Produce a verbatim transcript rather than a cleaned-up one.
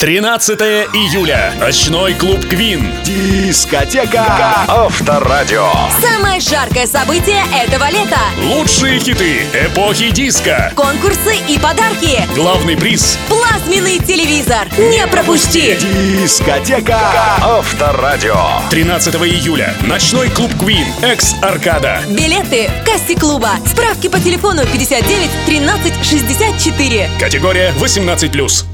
тринадцатое июля. Ночной клуб Квин. Дискотека Авторадио. Самое жаркое событие этого лета. Лучшие хиты эпохи диско. Конкурсы и подарки. Главный приз — плазменный телевизор. Не пропусти! Дискотека Авторадио. тринадцатого июля. Ночной клуб Квин. Экс-Аркада. Билеты в кассе клуба. Справки по телефону пятьдесят девять тринадцать шестьдесят четыре. Категория восемнадцать плюс.